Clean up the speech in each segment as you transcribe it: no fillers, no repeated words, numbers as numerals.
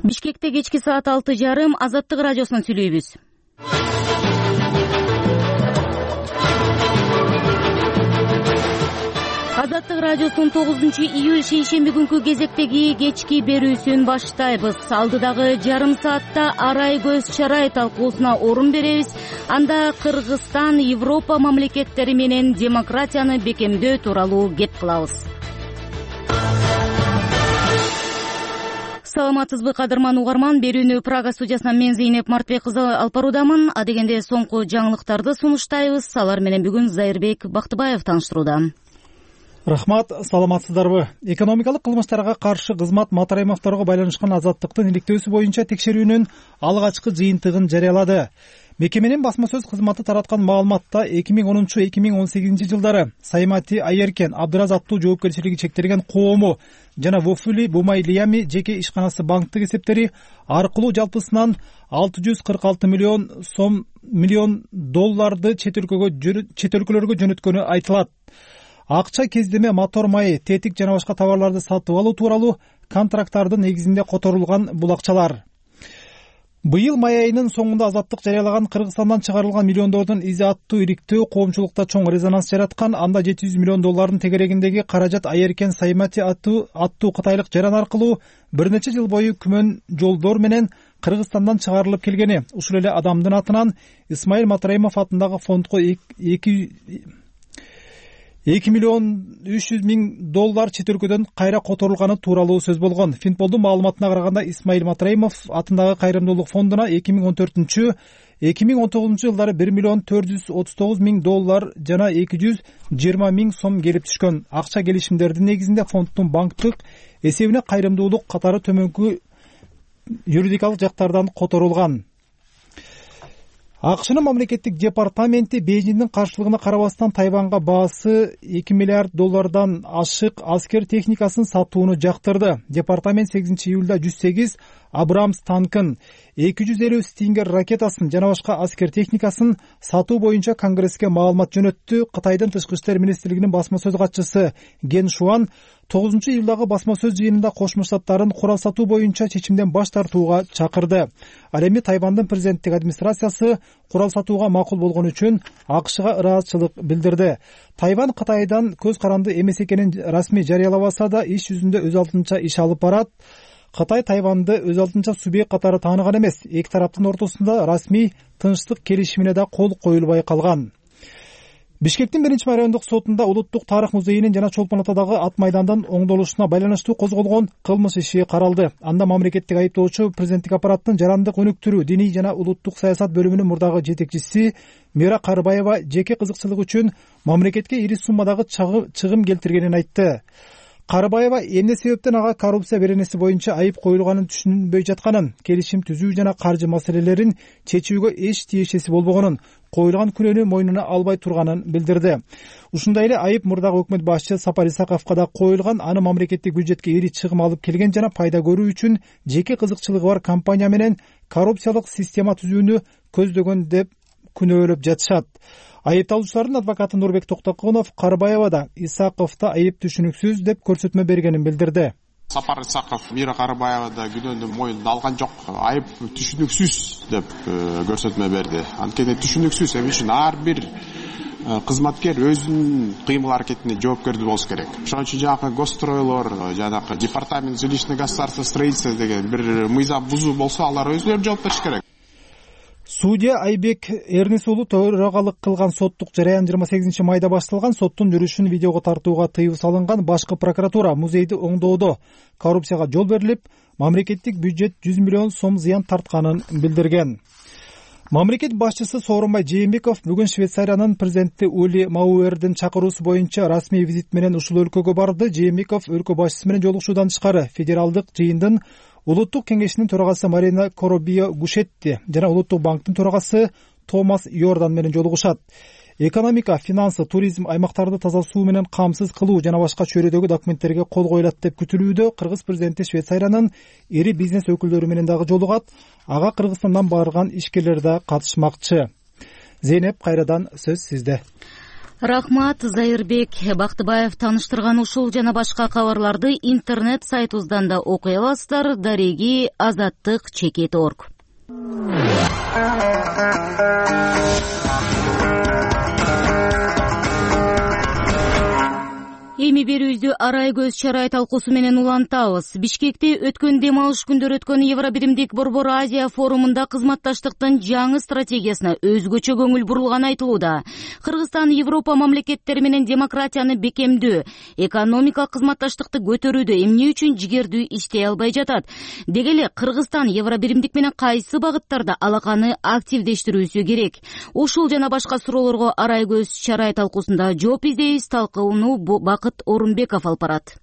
Бишкекте кечки саат 6:30 Азаттык радиосунан сүйлөйбүз. Азаттык радиосунун 9-июль шейшемби күнкү кезектеги кечки берүүсүн баштайбыз. Алдыдагы жарым саатта арай көз чарай талкуусуна орун беребиз. Анда Кыргызстан, Европа мамлекеттери менен демократияны бекемдөө тууралуу кеп кылабыз. Саламатсызбы кадырман угарман, берүүнү Прага студиясынан мен Зейнеп Мартбек кызы алып баруудамын. Адегенде соңку жаңылыктарды сунуштайбыз. Алар менен бүгүн Зайырбек Бактыбаев тааныштырууда. Рахмат, саламатсыздарбы. Экономикалык кылмыштарга каршы кызмат Матраимовдорго байланышкан азаттыктын иликтөөсү боюнча текшерүүнүн алгачкы жыйынтыгын жарыялады. Мекеменин басма сөз кызматы тараткан маалыматта 2010-2018 жылдары Саймати Айеркен, Абдыраз аттуу жоопкерчилиги чектелген коому жана Вофули Бумайлиями жеке ишканасы банктык эсептери аркылуу жалпысынан 646 миллион долларды чет өлкөлөргө жөнөткөнү айтылат. Акча кездеме мотор майы, тетик жана башка товарларды сатып алуу тууралуу контракттардын негизинде которулган бул акчалар. Быйыл май айынын соңунда азаттык жарыялаган Кыргызстандан чыгарылган миллиондордун изи аттуу иликтөө коомчулукта чоң резонанс жараткан. Анда 700 миллион доллардын тегерегиндеги каражат Айеркен Саймати аттуу кытайлык жаран аркылуу бир нече жыл бою күмөн жолдор менен Кыргызстандан чыгарылып келгени. Ушул эле адамдын атынан Исмаил Матраимов атындагы фондко 2 миллион 300 миң доллар чет өлкөдөн кайра которулганы тууралуу сөз болгон. Финполдун маалыматына караганда Исмаил Матраимов атындагы кайрымдуулук фондуна 2010-2019 жылдары 1 миллион 439 миң доллар жана 220 миң сом келип түшкөн. Акча келишимдердин негизинде фонддун банктык эсебине кайрымдуулук катары төмөнкү юридикалык жактардан которулган. АКШнын мамлекеттик департаменти Бейжиңдин каршылыгына карабастан Тайванга баасы 2 миллиард доллардан ашык аскер техникасын сатууну жактырды. Департамент 8 июлда 108 Абрамс танкын, 250 Стингер ракетасын жана башка аскер техникасын сатуу боюнча Конгресске маалымат жөнөттү. Кытайдын тышкы иштер министрлигинин басма сөз катчысы Ген Шуан 9 июлдагы басма сөз жыйынында Кошмо Штаттарын курал сатуу боюнча чечимден баш тартууга чакырды. Ал эми Тайвандын президенттик администрациясы курал сатууга макул болгон үчүн АКШга ыраазычылык билдирди. Тайван Кытайдан көз каранды эмес экенин расмий жарыялабаса да иш жүзүндө өз алдынча иш алып барат. Кытай Тайванды өз алдынча субъект катары тааныган эмес. Эки тараптын ортосунда расмий тынчтык келишимине да кол коюлбай калган. Бишкектин 1-райондук сотунда Улуттук тарых музейинин жана Чолпон Атадагы ат майдандын оңдолушуна байланыштуу козголгон кылмыш иши каралды. Анда мамлекеттик айыптоочу президенттик аппараттын жарандык өнүктүрүү, диний жана улуттук саясат бөлүмүнүн мурдагы жетекчиси Мира Карыбаева жеке кызыкчылык үчүн мамлекетке ири суммадагы чыгым келтиргенин айтты. Карыбаева эмне себептен ага коррупция беренеси боюнча айып коюлганын түшүнбөй жатканын, келишим түзүү жана каржы маселелерин чечүүгө эч тиешеси болбогонун, коюлган күнөөнү мойнуна албай турганын билдирди. Ушундай эле айып мурдагы өкмөт башчы Сапар Исаковго да коюлган. Аны мамлекеттик бюджетке ири чыгым алып келген жана пайда көрүү үчүн жеке кызыкчылыгы бар компания менен коррупциялык система түзүүнү көздөгөн деп күнөөлөп жатышат. Айыпталуучулардын адвокаты Нурбек Токтокунов Карыбаева да Исаковдо айып түшүнүксүз деп көрсөтмө бергенин билдирди. Сапар Исаков Мира Карыбаева да күнөөнү мойнуна алган жок. Айып түшүнүксүз деп көрсөтмө берди. Анткени түшүнүксүз эми үчүн ар бир кызматкер өзүнүн кыймыл аракетине жоопкердүү болуш керек. Ошон үчүн жанагы госстройлор, жанагы департамент жилищно государственного строительства деген бир мыйзам бузуу болсо, алар өзүлөрү жооп бериш керек. Судья Айбек Эрнис уулу төрагалык кылган соттук жараян 28 майда башталган. Соттун жүрүшүн видеого тартууга тыюу салынган. Башкы прокуратура музейди оңдоодо коррупцияга жол берилип, мамлекеттик бюджет 100 миллион сом зыян тартканын билдирген. Мамлекет башчысы Сооронбай Жээнбеков бүгүн Швейцариянын президенти Ули Мауэрдин чакыруусу боюнча расмий визит менен ушул өлкөгө барды. Жээнбеков өлкө башчысы менен жолугушуудан тышкары федералдык жыйындын Улуттук кеңешинин төрагасы Марина Коробио Гушетти жана Улуттук банктын төрагасы Томас Йордан менен жолугушат. Экономика, финансы, туризм, аймактарды таза суу менен камсыз кылуу жана башка чөйрөдөгү документтерге кол коюлат деп күтүлүүдө. Кыргыз президенти Швейцариянын ири бизнес өкүлдөрү менен дагы жолугат. Ага Кыргызстандан барган ишкерлер да катышмакчы. Зейнеп, кайрадан сөз сизде. Рахмат, Зайырбек Бактыбаев тааныштырган ушул жана башка кабарларды интернет сайтыбыздан да окуй аласыздар. Дареги Азаттык.org. Эми берүүбүздү арай көз чарай талкуусу менен улантабыз. Бишкекте өткөн дем алыш күндөрү өткөн Евробиримдик Борбор Азия форумунда кызматташтыктын жаңы стратегиясына өзгөчө көңүл бурулганы айтылууда. Кыргызстан Европа мамлекеттери менен демократияны бекемдөө, экономикалык кызматташтыкты көтөрүүдө эмне үчүн жигердүү иштей албай жатат? Деги эле Кыргызстан Евробиримдик менен кайсы багыттарда алаканы активдештирүүсү керек? Ушул жана башка суроолорго арай көз чарай талкуусунда жооп издейбиз. Талкууну Бакыт Орунбеков алып барат.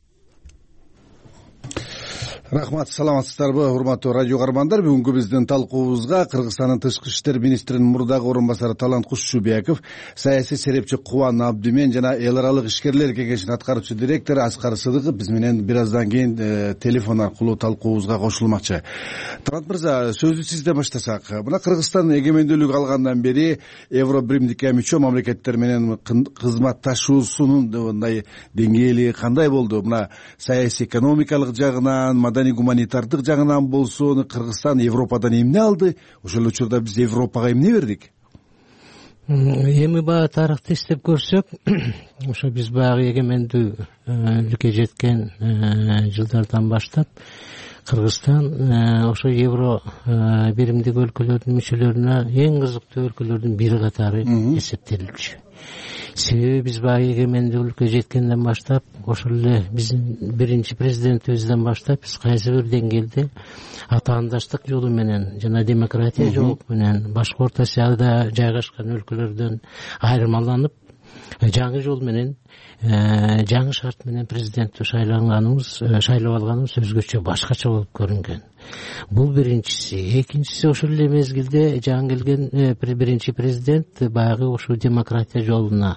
Рахмат, саламатсыздарбы, урматтуу радио каармандар. Бүгүнкү биздин талкуубузга Кыргызстандын тышкы иштер министринин мурдагы орун басары Талант Кушчубеков, саясий серепчи Кубан Абдимен жана эл аралык ишкерлер кеңешинин аткаруучу директору Аскар Сыдыков биз менен бир аздан кийин телефон аркылуу талкуубузга кошулмакчы. Талант мырза, сөздү сизден баштасак. Мына Кыргызстан эгемендүүлүк алгандан бери Евробиримдикке мүчө мамлекеттер менен кызматташуусунун мындай деңгээли кандай болду? Мына саясий экономикалык жагынан, маданий гуманитардык жагынан болсун Кыргызстан Европадан эмне алды? Ошол учурда биз Европага эмне бердик? Эми баягы тарыхты иштеп көрсөк, ошо биз баягы эгемендүүлүккө жеткен жылдардан баштап Кыргызстан ошо Евро биримдик өлкөлөрдүн мүчөлөрүнө эң кызыктуу өлкөлөрдүн бири катары эсептелчү. Себеби биз баягы эгемендүүлүккө жеткенден баштап, ошол эле биздин биринчи президентибизден баштап биз кайсы бир деңгээлде атаандаштык жолу менен жана демократия жолу менен башка Орто Азияда жайгашкан өлкөлөрдөн айырмаланып, жаңы жол менен, жаңы шарт менен президенттүү шайлап алганыбыз өзгөчө башкача болуп көрүнгөн. Бул биринчиси. Экинчиси, ошол эле мезгилде жаңы келген биринчи президент баягы ушул демократия жолуна,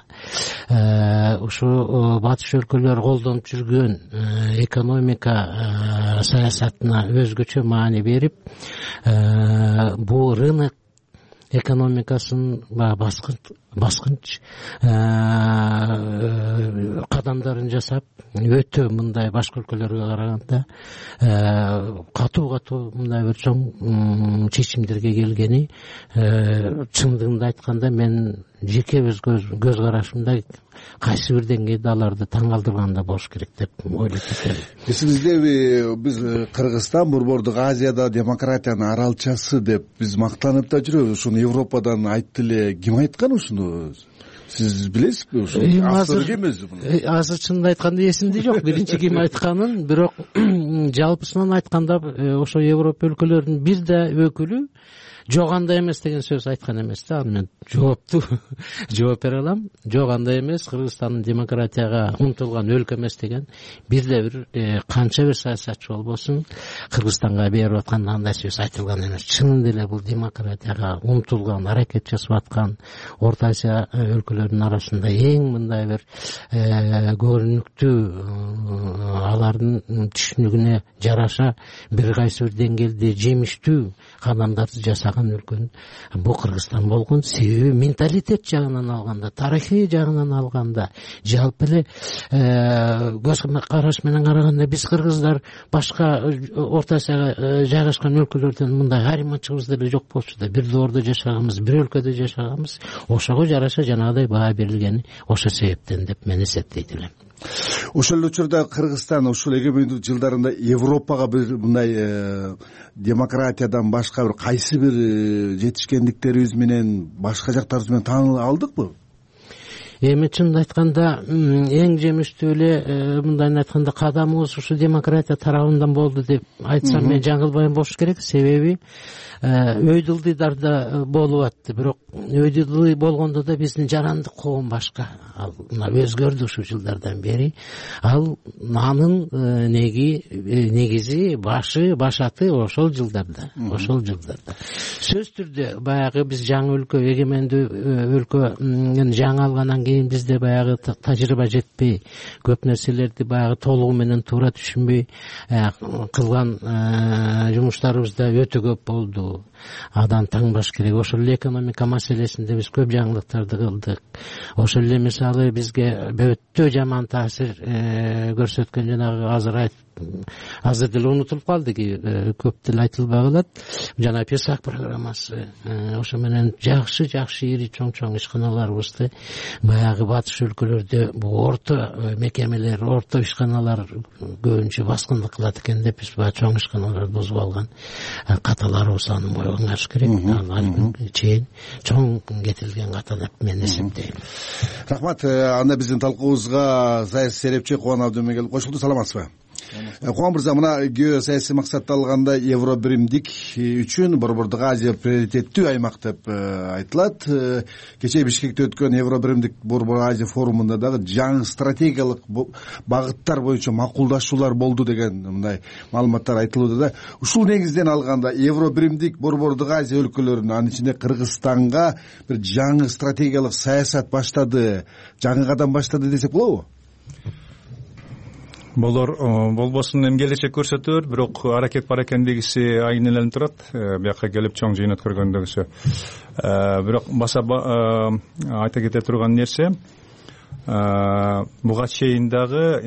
ушу батыш өлкөлөр колдонуп жүргөн экономика саясатына өзгөчө маани берип, бул рынок экономикасын баскынч кадамдарын жасап, өтө мындай башка өлкөлөргө караганда катуу мындай бир чоң чечимдерге келгени, чындыгында айтканда мен жеке өз көз карашымда кайсы бир деңгээлде аларды таң калтырганда болуш керек деп ойлойт экенмин. Эсиңизде биз Кыргызстан Борбордук Азияда демократиянын аралчасы деп биз мактанып да жүрөбүз. Ушуну Европадан айтты эле ким айткан ушуну? Сиз билесизби? Ушул автор ким өзү? Азыр чынын айтканда эсимде жок биринчи ким айтканын, бирок жалпысынан айтканда ошо Европа өлкөлөрүнүн бир да өкүлү жок андай эмес деген сөз айткан эмес да. Ал мен жоопту жооп бере алам. Жок андай эмес, Кыргызстандын демократияга умтулган өлкө эмес деген бир да бир канча бир саясатчы болбосун Кыргызстанга берип аткан андай сөз айтылган эмес. Чынында эле бул демократияга умтулган, аракет жасап аткан Орто Азия өлкөлөрүнүн арасында эң мындай бир көрүнүктүү, алардын түшүнүгүнө жараша бир кайсы бир деңгээлде жемиштүү кадамдарды жасаган өлкөнүн бул Кыргызстан болгон. Себеби менталитет жагынан алганда, тарыхый жагынан алганда, жалпы эле көз караш менен караганда биз кыргыздар башка Орто Азияга жайгашкан өлкөлөрдөн мындай айырмачылыгыбыз деле жок болчу да. Бир доордо жашаганбыз, бир өлкөдө жашаганбыз. Ошого жараша жанагыдай баа берилгени ошол себептен деп мен эсептейт элем. Ошол учурда Кыргызстан ушул эгемендүүлүк жылдарында Европага бир мындай демократиядан башка бир кайсы бир жетишкендиктерибиз менен, башка жактарыбыз менен тааныла алдыкпы? Эми чынын айтканда эң жемиштүү эле мындай айтканда кадамыбыз ушу демократия тарабынан болду деп айтсам мен жаңылбайм болуш керек. Себеби өйдүлдыйдарда болуп атты, бирок өйдүлдый болгондо да биздин жарандык коом башка. Ал өзгөрдү ушул жылдардан бери. Ал анын негизи, башаты ошол жылдарда. Сөз түрдө баягы биз жаңы өлкө, эгемендүү өлкө жаңы алгандан кийин бизде баягы тажрыйба жетпей, көп нерселерди баягы толугу менен туура түшүнбөй кылган жумуштарыбыз да өтө көп болду. Адан таңбаш керек. Ошол эле экономика маселесинде биз көп жаңылыктарды кылдык. Ошол эле мисалы бизге өтө жаман таасир көрсөткөн жанагы азыр деле унутулуп калды, көп деле айтылбай калат. Жана ПЕСАК программасы, ошо менен жакшы ири чоң ишканаларыбызды баягы батыш өлкөлөрдө бул орто мекемелер, орто ишканалар көбүнчө баскындык кылат экен деп биз баягы чоң ишканаларды бузуп алган. Каталарыбыз саны моюңаш керек. Чейин чоң кетилген ката деп мен эсептейм. Рахмат. Анда биздин талкуубузга саясий серепчи Кубан Абдимен келип кошулду. Саламатсызбы? Кубан мырза, мына геосаясий максатта алганда Евробиримдик үчүн Борбордук Азия приоритеттүү аймак деп айтылат. Кечээ Бишкекте өткөн Евробиримдик Борбордук Азия форумунда дагы жаңы стратегиялык багыттар боюнча макулдашуулар болду деген мындай маалыматтар айтылууда да. Ушул негизден алганда Евробиримдик Борбордук Азия өлкөлөрүнүн, анын ичинде Кыргызстанга бир жаңы стратегиялык саясат баштады, жаңы кадам баштады десек болобу? Болор, болбосун эми келечек көрсөтөр, бирок аракет бар экендигиси айнеленип турат. Бияка келип чоң жыйын өткөргөндөгүсү. Бирок баса айта кете турган нерсе, буга чейин дагы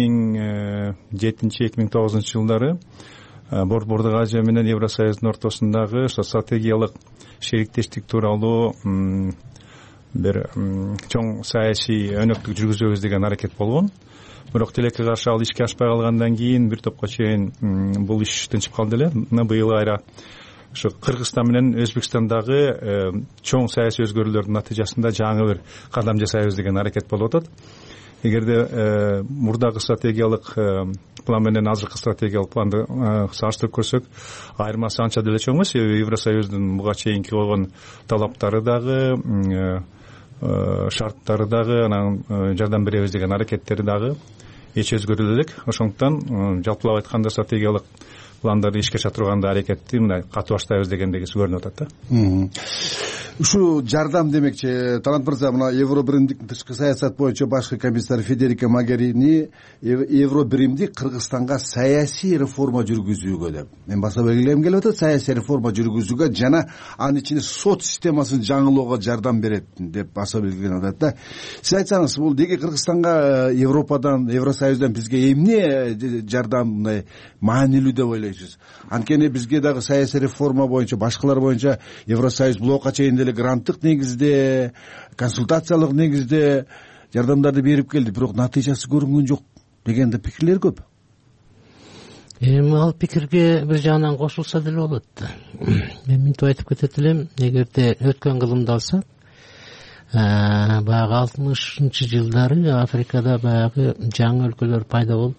2007-2009 жылдары Борбордук Азия менен Евросоюздун ортосундагы стратегиялык шериктештик тууралуу бир чоң саясий өнөктүк жүргүзөбүз деген аракет болгон. Бирок тилекке каршы ал ишке ашпай калгандан кийин бир топко чейин бул иш тынчып калды эле. Мына быйыл айра ушу Кыргызстан менен Өзбекстандагы чоң саясий өзгөрүүлөрдүн натыйжасында жаңы бир кадам жасайбыз деген аракет болуп атат. Эгерде мурдагы стратегиялык план менен азыркы стратегиялык планды салыштырып көрсөк, айырмасы анча деле чоң эмес. Евросоюздун буга чейинки койгон талаптары дагы, шарттары дагы, анан жардам беребиз деген аракеттери дагы эч өзгөрүлө элек. Ошондуктан жалпылап айтканда стратегиялык пландарды ишке ашыра турганда аракетти мындай катуу баштайбыз дегендеги көрүнүп атат да. Ушу жардам демекчи. Талант мырза, мына Евробиримдик тышкы саясат боюнча башкы комиссар Федерика Могерини Евробиримдик Кыргызстанга саясий реформа жүргүзүүгө деп. Мен баса белгилегим келип атат, саясий реформа жүргүзүүгө жана анын ичинде сот системасын жаңылоого жардам берет деп баса белгиленип атат да. Сиз айтсаңыз, бул деги Кыргызстанга Европадан, Евросоюздан бизге эмне жардам мындай маанилүү деп ойлойсуз? Анткени бизге дагы саясий реформа боюнча, башкалар боюнча Евросоюз блокка чейин деле гранттык негизде, консультациялык негизде жардамдарды берип келди, бирок натыйжасы көрүнгөн жок деген да пикирлер көп. Эми ал пикирге бир жагынан кошулса деле болот да. Мен мынтип айтып кетет элем, эгерде өткөн кылымды алсак, баягы 60-жылдары Африкада баягы жаңы өлкөлөр пайда болуп,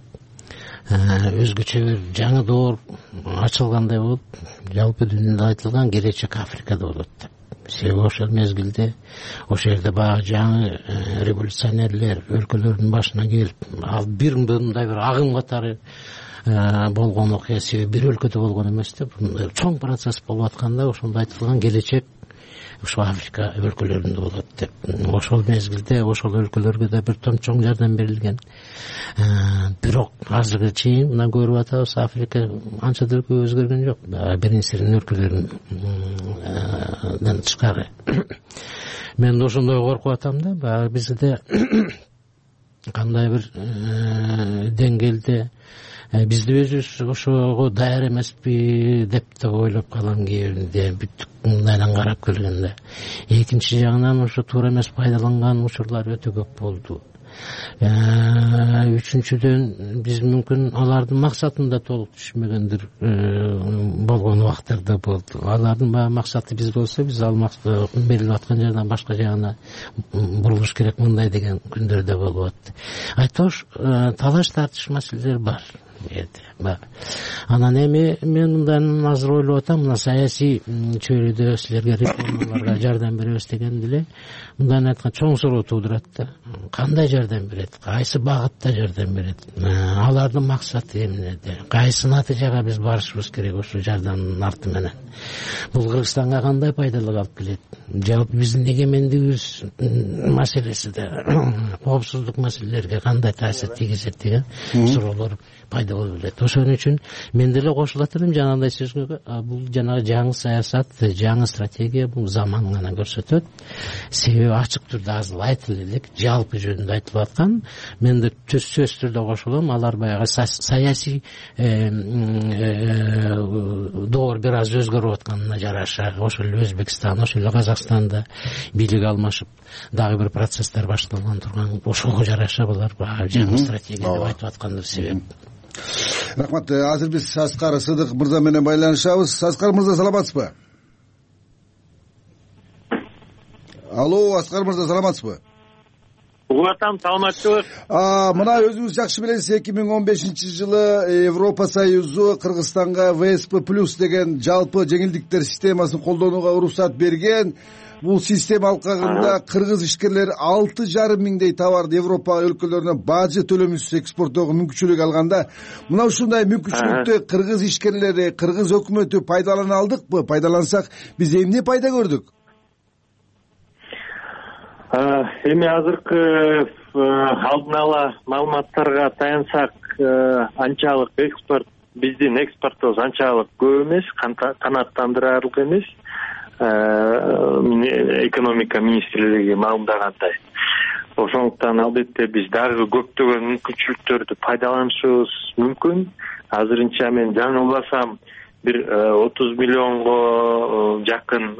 өзгөчө бир жаңы доор ачылгандай болуп, жалпы дүйнөдө айтылган келечек Африкада болот деп. Себеби ошол мезгилде ошол жерде баягы жаңы революционерлер өлкөлөрдүн башына келип, ал бир мындай бир агым катары болгон окуя, себеби бир өлкөдө болгон эмес деп, чоң процесс болуп атканда ошондо айтылган келечек ушу Африка өлкөлөрүндө болот деп. Ошол мезгилде ошол өлкөлөргө да бир том чоң жардам берилген. Бирок азыркы чейин мына көрүп атабыз, Африка анча да өзгөргөн жок. Биринчисинин өлкөлөрүнөн тышкары. Мен ошондой коркуп атам да, баягы бизде кандай бир деңгээлде бизди өзүбүз ошого даяр эмеспи деп да ойлоп калам кээбиринде, бүттүк мындайдан карап келгенде. Экинчи жагынан ошо туура эмес пайдаланган учурлар өтө көп болду. Үчүнчүдөн биз мүмкүн алардын максатын да толук түшүнбөгөндөр болгон убактар да болду. Алардын баягы максаты биз болсо, биз ал берилип аткан жерден башка жагына бурулуш керек мындай деген күндөр да болуп атты. Айтпаш талаш тартыш маселелер бар. берди. Анан эми мен мындан азыр ойлоп атам, мына саясий чөйрөдө силерге реформаларга жардам беребиз деген деле мындан айткан чоң суроо туудурат да. Кандай жардам берет, кайсы багытта жардам берет, алардын максаты эмнеде, кайсы натыйжага биз барышыбыз керек ошол жардамдын арты менен. Бул Кыргызстанга кандай пайдалык алып келет, жалпы биздин эгемендигибиз маселесиде коопсуздук маселелерге кандай таасир тийгизет деген суроолор пайда болуп келет. Ошон үчүн мен деле кошулат элем жанагындай сөзгө. Бул жанагы жаңы саясат, жаңы стратегия бул заман гана көрсөтөт. Себеби ачык түрдө азыр айтылып элек, жалпы жөнүндө айтылып аткан. Мен да сөзсүз түрдө кошулам. Алар баягы саясий доор бир аз өзгөрүп атканына жараша, ошол эле Өзбекстан, ошол эле Казакстанда бийлик алмашып дагы бир процесстер башталган турган, ошого жараша булар жаңы стратегия деп айтып аткандыр себеп. Рахмат. Азыр биз Аскар Сыдык мырза менен байланышабыз. Аскар мырза, саламатсызбы? Алло, Аскар мырза, саламатсызбы? Угатам, саламатчылык. Мына өзүңүз жакшы билесиз, 2015-жылы Европа Союзу Кыргызстанга ВСП+ деген жалпы жеңилдиктер системасын колдонууга уруксат берген. Бул система алкагында кыргыз ишкерлери 6,5 миңдей товарды Европа өлкөлөрүнө бажы төлөмүсүз экспорттоого мүмкүнчүлүк алганда, мына ушундай мүмкүнчүлүктү кыргыз ишкерлери, кыргыз өкмөтү пайдалана алдыкпы? Пайдалансак, биз эмне пайда көрдүк? Эми азыркы алдын ала маалыматтарга таянсак, анчалык биздин экспортубуз анчалык көп эмес, канааттандырарлык эмес. Экономика министрлиги маалымдагандай. Ошондуктан албетте биз дагы көптөгөн мүмкүнчүлүктөрдү пайдаланышыбыз мүмкүн. Азырынча мен жаңылбасам бир 30 миллионго жакын,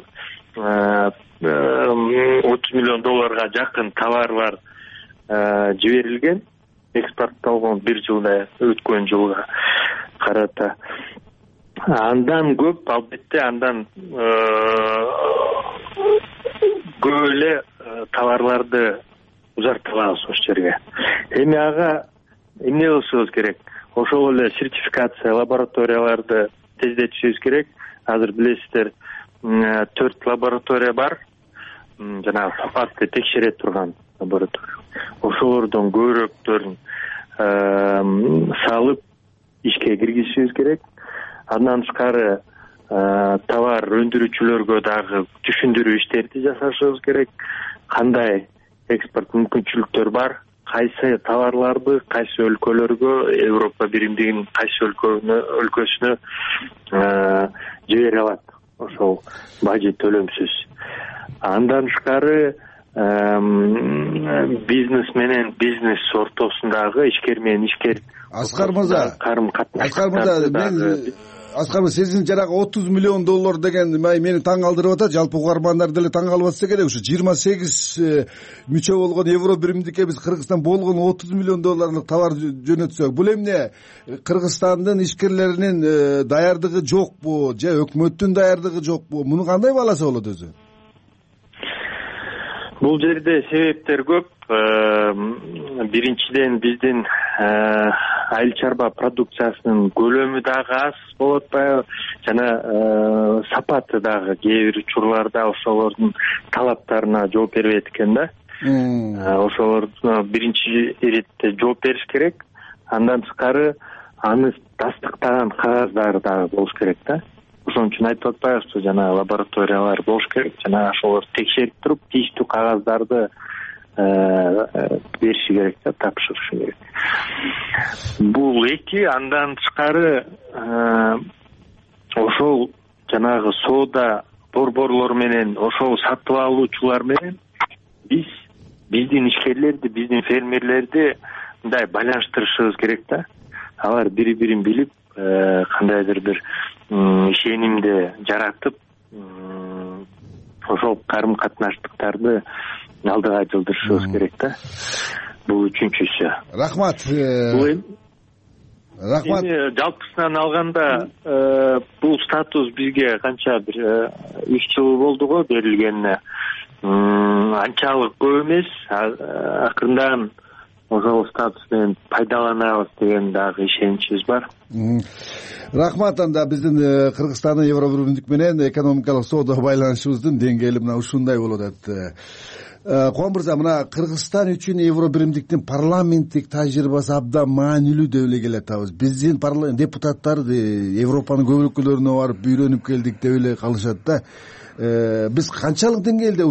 30 миллион долларга жакын товарлар жиберилген, экспорттолгон бир жылда, өткөн жылга карата. Андан көп, албетте, андан көп эле товарларды узартып алабыз ошол жерге. Эми ага эмне кылышыбыз керек? Ошол эле сертификация лабораторияларды тездетишибиз керек. Азыр билесиздер, 4 лаборатория бар, жанагы сапатты текшере турган лаборатория. Ошолордон көбүрөөктөрүн салып ишке киргизишибиз керек. Андан тышкары товар өндүрүүчүлөргө дагы түшүндүрүү иштерди жасашыбыз керек. Кандай экспорт мүмкүнчүлүктөр бар, кайсы товарларды кайсы өлкөлөргө, Европа биримдигинин кайсы өлкөсүнө жибере алат, ошол бажы төлөмсүз. Андан тышкары бизнес менен бизнес ортосундагы ишкер менен ишкер Аскар мырза, Аскар мырза, сиздин жанагы 30 миллион доллар деген мени таң калтырып атат. Жалпы угармандар деле таң калып атса керек. Ушу 28 мүчө болгон евро биримдикке биз Кыргызстан болгон 30 миллион долларлык товар жөнөтсөк, бул эмне? Кыргызстандын ишкерлеринин даярдыгы жокпу же өкмөттүн даярдыгы жокпу? Муну кандай бааласа болот өзү? Бул жерде себептер көп. Биринчиден биздин айыл чарба продукциясынын көлөмү дагы аз болуп атпайбы? Жана сапаты дагы кээ бир учурларда ошолордун талаптарына жооп бербейт экен да. Ошолордун биринчи иретте жооп бериш керек. Андан тышкары аны тастыктаган кагаздары дагы болуш керек да. Ошон үчүн айтып атпайбызбы, жана лабораториялар болуш керек, жана ошолор текшерип туруп тийиштүү кагаздарды бериши керек да, тапшырышы керек. Бул эки. Андан тышкары ошол жанагы соода борборлор менен, ошол сатып алуучулар менен биздин ишкерлерди, биздин фермерлерди мындай байланыштырышыбыз керек да. Алар бири-бирин билип, кандайдыр бир ишенимди жаратып, ошол карым-катнаштыктарды алдыга жылдырышыбыз керек да. Бул үчүнчүсү. Рахмат. Рахмат. Эми жалпысынан алганда бул статус бизге канча бир 3 жыл болду го берилгенине. Анчалык көп эмес. Акырындан ошол статус менен пайдаланабыз деген дагы ишеничибиз бар. Рахмат. Анда биздин Кыргызстандын Евробиримдик менен экономикалык соода байланышыбыздын деңгээли мына ушундай болуп атат. Кубан мырза, мына Кыргызстан үчүн Евробиримдиктин парламенттик тажрыйбасы абдан маанилүү деп эле келатабыз. Биздин депутаттар Европанын көп өлкөлөрүнө барып үйрөнүп келдик деп эле калышат да. Биз канчалык деңгээлде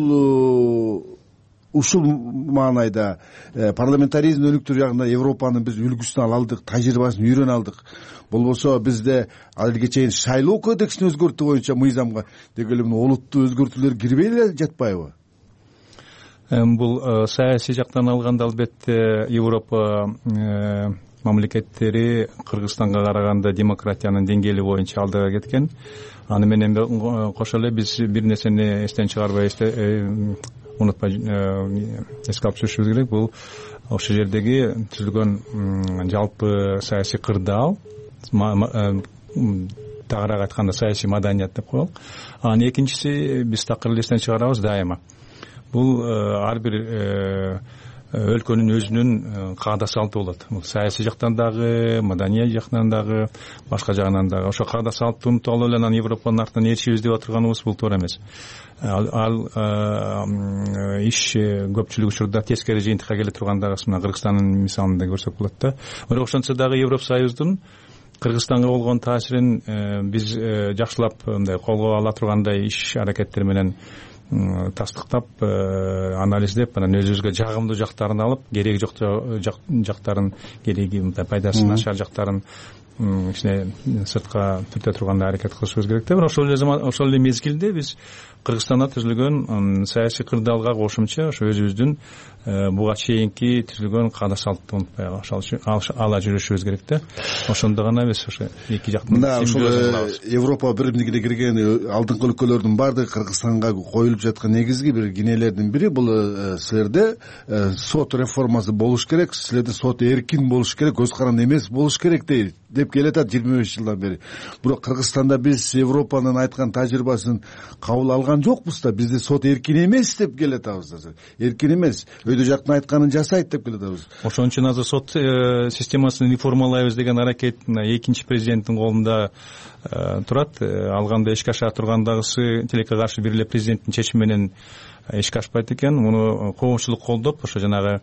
ушул маанайда парламентаризм өнүктүрүү жагында Европанын биз үлгүсүн ала алдык, тажрыйбасын үйрөнө алдык. Болбосо бизде алга чейин шайлоо кодексин өзгөртүү боюнча мыйзамга деги эле олуттуу өзгөртүүлөр кирбей эле жатпайбы? Бул саясий жактан алганда албетте Европа мамлекеттери Кыргызстанга караганда демократиянын деңгээли боюнча алдыга кеткен. Аны менен кошо эле биз бир нерсени эстен чыгарбай унутпай эске алып жүрүшүбүз керек. Бул ошол жердеги түзүлгөн жалпы саясий кырдаал, тагыраак айтканда саясий маданият деп коелу. Анын экинчиси биз такыр эле эстен чыгарабыз дайыма. Бул ар бир өлкөнүн өзүнүн каада салты болот. Бул саясий жактан дагы, маданий жактан дагы, башка жагынан дагы. Ошо каада салтты унутуп алып эле анан Европанын артынан ээрчибиз деп отурганыбыз бул туура эмес. Ал иш көпчүлүк учурда тескери жыйынтыкка келе тургандыгы мына Кыргызстандын мисалында көрсөк болот да. Бирок ошентсе дагы Европсоюздун Кыргызстанга болгон таасирин биз жакшылап мындай колго ала тургандай иш аракеттер менен тастыктап, анализдеп, анан өзүбүзгө жагымдуу жактарын алып, кереги жок жактарын, кереги пайдасын ашар жактарын кичине сыртка түртө тургандай аракет кылышыбыз керек да. Бирок ошол эле мезгилде биз Кыргызстанда түзүлгөн саясий кырдаалга кошумча ошо өзүбүздүн буга чейинки түзүлгөн каада салтты унутпай ала жүрүшүбүз керек да. Ошондо гана биз ошо эки жактын Европа биримдигине кирген алдыңкы өлкөлөрдүн баардыгы Кыргызстанга коюлуп жаткан негизги бир кинелердин бири бул силерде сот реформасы болуш керек, силерде сот эркин болуш керек, көз каранды эмес болуш керек деп келатат 25 жылдан бери. Бирок Кыргызстанда биз Европанын айткан тажрыйбасын кабыл алган жокпуз да. Бизде сот эркин эмес деп келатабыз. Эркин эмес, өйдө жактын айтканын жасайт деп келатабыз. Ошон үчүн азыр сот системасын реформалайбыз деген аракет экинчи президенттин колунда турат. Алганда ишке аша тургандагысы тилекке каршы бир эле президенттин чечими менен ишке ашпайт экен. Муну коомчулук колдоп, ошо жанагы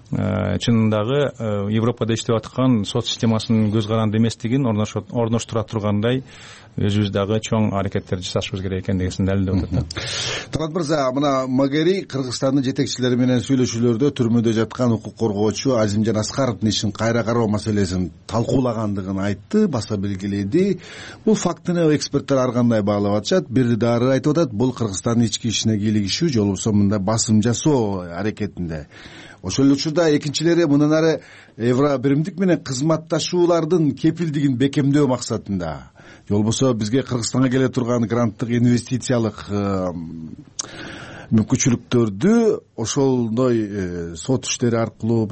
чынындагы Европада иштеп аткан сот системасынын көз каранды эместигин орноштура тургандай өзүбүз дагы чоң аракеттерди жасашыбыз керек экендигин далилдеп атат. Талант мырза, мына Магери Кыргызстандын жетекчилери менен сүйлөшүүлөрдө түрмөдө жаткан укук коргоочу Азимжан Аскаровдун ишин кайра кароо маселесин талкуулагандыгын айтты, баса белгиледи. Бул фактыны эксперттер ар кандай баалап атышат. Бир дары айтып атат, бул Кыргызстандын ички ишине кийлигишүү же болбосо мындай басым жасоо аракетинде. Ошол эле учурда экинчилери мындан ары Евробиримдик менен кызматташуулардын кепилдигин бекемдөө максатында, же болбосо бизге Кыргызстанга келе турган гранттык инвестициялык мүмкүнчүлүктөрдү ошондой сот иштери аркылуу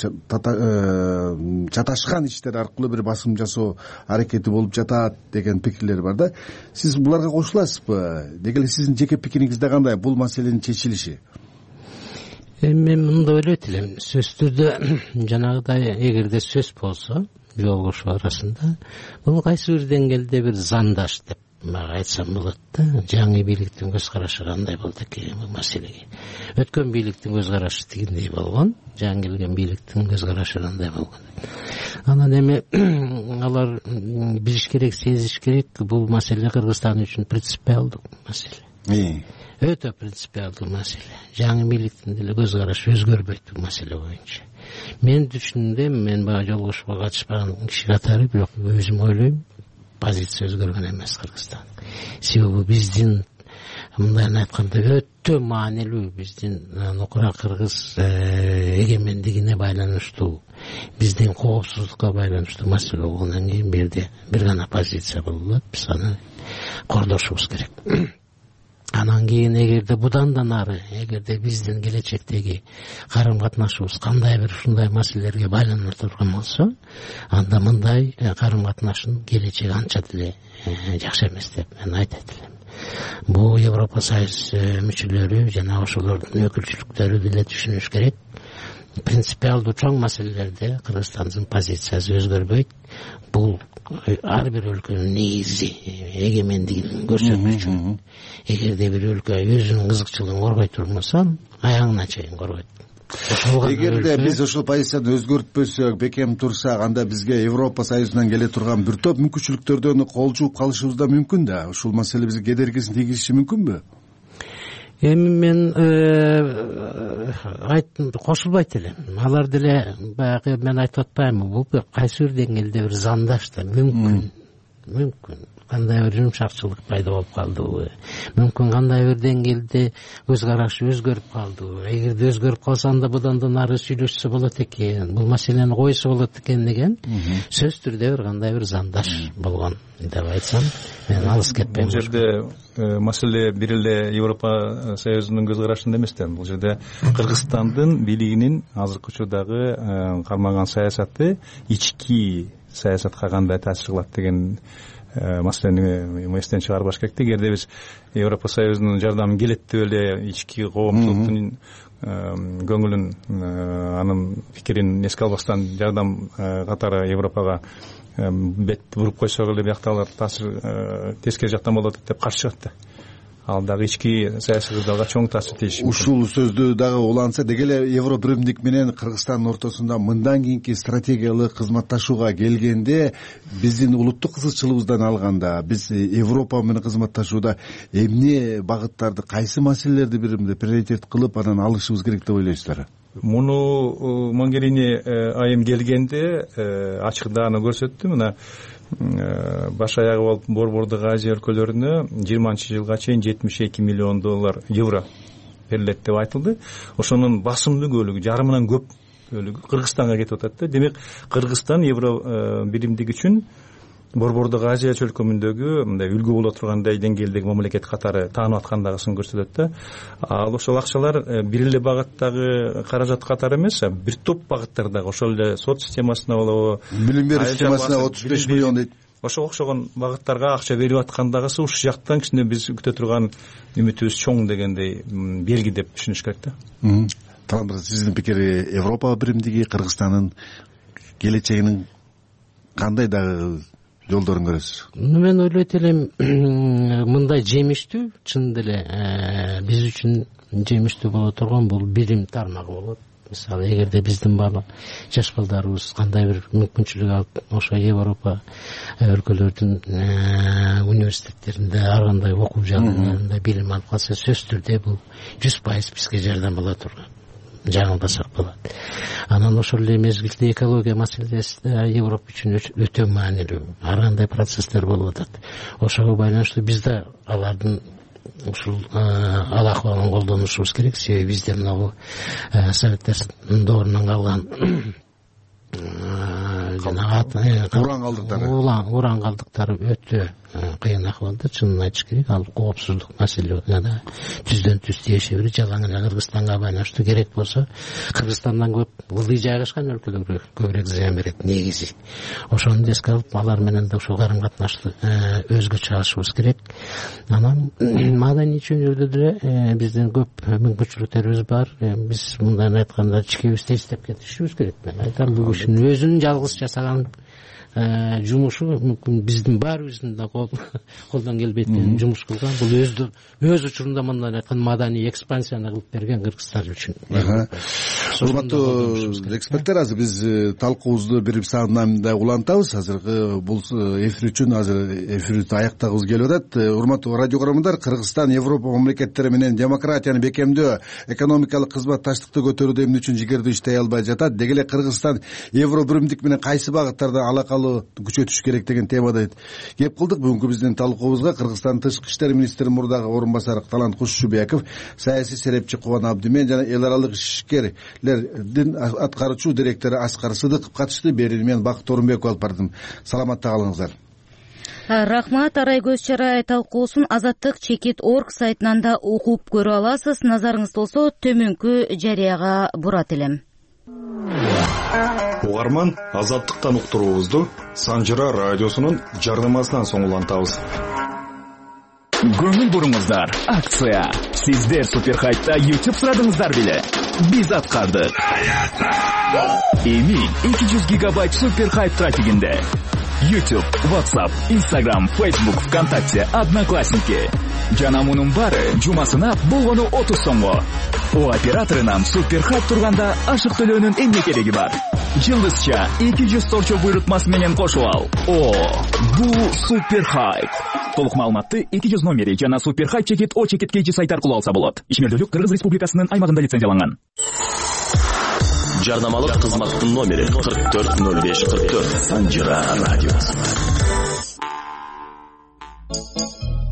чаташкан иштер аркылуу бир басым жасоо аракети болуп жатат деген пикирлер бар да. Сиз буларга кошуласызбы? Деги эле сиздин жеке пикириңизде кандай бул маселенин чечилиши? Мен мындай ойлойт элем, сөзсүз түрдө жанагыдай эгерде сөз болсо жолугушуу арасында бул кайсы бир деңгээлде бир зандаш деп айтсам болот да. Жаңы бийликтин көз карашы кандай болду экен бул маселеге? Өткөн бийликтин көз карашы тигиндей болгон, жаңы келген бийликтин көз карашы кандай болгон? Анан эми алар билиш керек, сезиш керек, бул маселе Кыргызстан үчүн принципиалдуу маселе. Өтө принципиалдуу маселе. Жаңы бийликтин деле көз карашы өзгөрбөйт бул маселе боюнча. Мен түшүнүмдө, мен бага жолугушууга катышпаган киши катары, бирок өзүм ойлойм, позиция өзгөргөн эмес Кыргызстан. Себеби биздин мындай айтканда өтө маанилүү, биздин нукура кыргыз эгемендигине байланыштуу, биздин коопсуздукка байланыштуу маселе болгондон кийин бир гана позиция болот, биз аны кордошубуз керек. Анан кийин эгерде будан да нары, эгерде биздин келечектеги карым катнашыбыз кандай бир ушундай маселелерге байлана турган болсо, анда мындай карым катнаштын келечеги анча деле жакшы эмес деп мен айтат элем. Бул Европа Союз мүчөлөрү жана ошолордун өкүлчүлүктөрү деле түшүнүш керек. принципиалдуу чоң маселелерде Кыргызстандын позициясы өзгөрбөйт. Бул ар бир өлкөнүн негизи эгемендигин көрсөтүүчү. Эгерде бир өлкө өзүнүн кызыкчылыгын коргой турмаса, аягына чейин коргойт. Эгерде биз ошол позицияны өзгөртпөсөк, бекем турсак, анда бизге Европа Союзунан келе турган бир топ мүмкүнчүлүктөрдөн кол жууп калышыбыз да мүмкүн да. Ушул маселе бизге кедергисин тийгизиши мүмкүнбү? Эми мен кошулбайт элем. Алар деле баягы мен айтып атпаймынбы, бул кайсы бир деңгээлде бир зандаш да мүмкүн. Кандай бир жумшакчылык пайда болуп калдыбы, мүмкүн кандай бир деңгээлде көз карашы өзгөрүп калдыбы. Эгерде өзгөрүп калса, анда будан да нары сүйлөшсө болот экен, бул маселени койсо болот экен деген сөзсүз түрдө бир кандай бир зандаш болгон деп айтсам, мен алыс кетпейм. Бул жерде маселе бир эле Европа Союзунун көз карашында эмес да. Бул жерде Кыргызстандын бийлигинин азыркы учурдагы кармаган саясаты ички саясатка кандай таасир кылат деген маселени эстен чыгарбаш керек. Эгерде биз Европа Союзунун жардамы келет деп эле ички коомчулуктун көңүлүн, анын пикирин эске албастан жардам катары Европага бет буруп койсок эле, биякта алар таасир тескери жактан болот деп каршы чыгат да. Ал дагы ички саясий дагы чоң таасир тийиши мүмкүн. Ушул сөздү дагы уланса, деги эле Евро биримдик менен Кыргызстандын ортосунда мындан кийинки стратегиялык кызматташууга келгенде, биздин улуттук кызыкчылыгыбыздан алганда, биз Европа менен кызматташууда эмне багыттарды, кайсы маселелерди биримде приоритет кылып анан алышыбыз керек деп ойлойсуздар? Муну Могерини айым келгенде ачык дааны көрсөттү. Мына баш аягы болуп Борбордук Азия өлкөлөрүнө 20-жылга чейин 72 миллион доллар евро берилет деп айтылды. Ошонун басымдуу бөлүгү, жарымынан көп бөлүгү Кыргызстанга кетип атат да. Демек Кыргызстан Евро биримдик үчүн Борбордук Азия чөлкөмүндөгү мындай үлгү боло тургандай деңгээлдеги мамлекет катары таанып аткандыгын көрсөтөт да. Ал ошол акчалар бир эле багыттагы каражат катары эмес, бир топ багыттардагы, ошол эле сот системасына болобу, билим берүү системасына 35 миллион дейт. Ошого окшогон багыттарга акча берип аткандыгысы ушул жактан кичине биз күтө турган үмүтүбүз чоң дегендей белги деп түшүнүш керек да. Талантбек, сиздин пикири, Европа биримдиги Кыргызстандын келечегинин кандай дагы жолдорун көрөсүз? Мен ойлойт элем, мындай жемиштүү, чын эле биз үчүн жемиштүү боло турган бул билим тармагы болот. Мисалы, эгерде биздин бала жаш балдарыбыз кандай бир мүмкүнчүлүк алып, ошо Европа өлкөлөрдүн университеттеринде ар кандай окуу жааларында билим алып калса, сөзсүз түрдө бул 100% бизге жардам боло турган. Жаңылбасак болот. Анан ошол эле мезгилде экология маселеси да Европа үчүн өтө маанилүү. Ар кандай процесстер болуп атат. Ошого байланыштуу биз да алардын ушул ал акыбалын колдонушубуз керек. Себеби бизде мына Советтер доорунан калган уран калдыктары өтө кыйын акыбалда, чынын айтыш керек. Ал коопсуздук маселеси да түздөн түз тиеши бир жалаң эле Кыргызстанга байланыштуу керек болсо, Кыргызстандан көп ылдый жайгашкан өлкөлөргө көбүрөөк зыян берет негизи. Ошону эске алып, алар менен да ушул карым катнашты өзгөчө алышыбыз керек. Анан маданий чөйрөдө деле биздин көп мүмкүнчүлүктөрүбүз бар. Биз мындан айтканда ичкибизди эстеп кетишибиз керек. Мен айтам, бул кишинин өзүнүн жалгыз жасаган жумушу мүмкүн биздин баарыбыздын да колдон келбейтин жумуш кылган. Бул өз учурунда мындан айтканда маданий экспансияны кылып берген Кыргызстан үчүн. Урматтуу эксперттер, азыр биз талкуубузду бир саатта улантабыз. Азыркы бул эфир үчүн азыр эфирди аяктагыбыз келип атат. Урматтуу радио көрөрмандар, Кыргызстан Европа мамлекеттери менен демократияны бекемдөө, экономикалык кызматташтыкты көтөрүүдө эмне үчүн жигердүү иштей албай жатат? Деги эле Кыргызстан Евро биримдик менен кайсы багыттарда алакалуу күчөтүш керек деген темада кеп кылдык. Бүгүнкү биздин талкуубузга Кыргызстан Тышкы иштер министринин мурдагы орун басары Талант Кушубеков, саясий серепчи Кубан Абдимен жана эл аралык ишкерлердин аткаруучу директору Аскар Сыдыков катышты. Берүүнү мен Бакыт Орунбеков алып бардым. Саламатта калыңыздар. Рахмат. Арай көз чарай талкуусун Азаттык.org сайтынан да окуп көрө аласыз. Назарыңыз болсо төмөнкү жарыяга бурат элем. Угарман, Азаттыктан уктуруубузду Санжыра радиосунун жарнамасынан соң улантабыз. көңүл буруңуздар. Акция. Сиздер Суперхайпта YouTube сурадыңыздар беле? Биз аткардык. Эми 200 гигабайт Суперхайп трафигинде. YouTube, WhatsApp, Instagram, Facebook, ВКонтакте, Одноклассники. Жана мунун бары жумасына болгону 30 сомго. О операторунан Суперхайп турганда ашык төлөөнүн эмне кереги бар? Жылдызча 200 сорчо буйрутмасы менен кошуп ал. О, бул Суперхайп. Толук маалыматты 200 номери жана Суперхайп чекит О чекит KG сайт аркылуу алса болот. Ишмердүүлүк Кыргыз Республикасынын аймагында лицензияланган. Жарнамалык кызматтын номери 440544. Санжира радиосу.